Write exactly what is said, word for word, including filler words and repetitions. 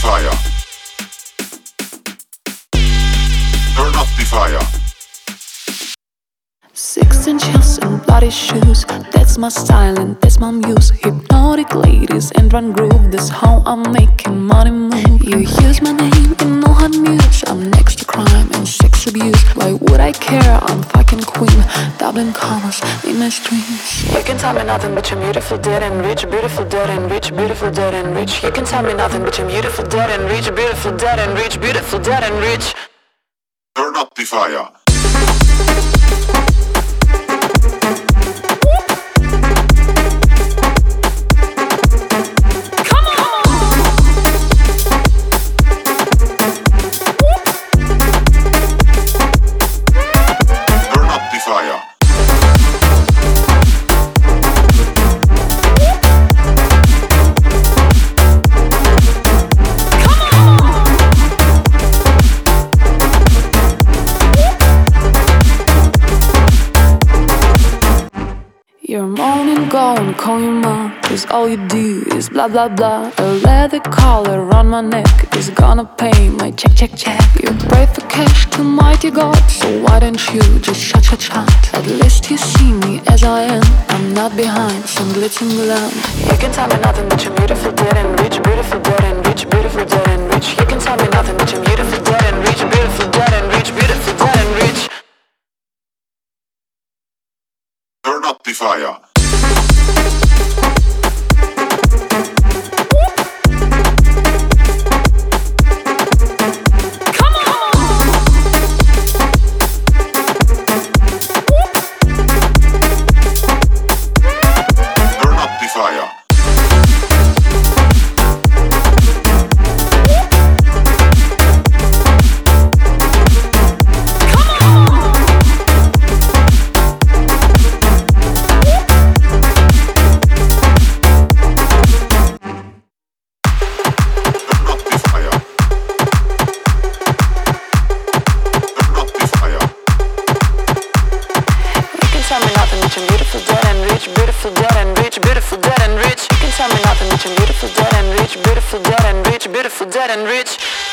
fire. Turn up the fire. Sixteen heels and bloody shoes, that's my style and that's my muse. Hypnotic ladies and run groove, that's how I'm making money move. You use my name in no hot news, I'm next to crime and sex abuse. Why would I care? I'm fucking queen. Dublin commas in my streams. You can tell me nothing but you're beautiful, dead and rich, beautiful, dead and rich, beautiful, dead and rich. You can tell me nothing but you're beautiful, dead and rich, beautiful, dead and rich, beautiful, dead and rich. Turn up the fire. You're moaning, go and call your mom, cause all you do is blah blah blah. A leather collar around my neck is gonna pay my check check check. You pray for cash to mighty God, so why don't you just shut shut shut? At least you see me as I am, I'm not behind some glitz and glam. You can tell me nothing but you're beautiful, dead and rich, beautiful, dead and rich, beautiful, dead and rich. You can tell me nothing but you're beautiful, dead and rich, beautiful, dead and rich, beautiful, dead and rich. Turn up the fire. Beautiful, dead and rich, beautiful, dead and rich, beautiful, dead and rich. You can tell me nothing but you're beautiful, dead and rich, beautiful, dead and rich, beautiful, dead and rich.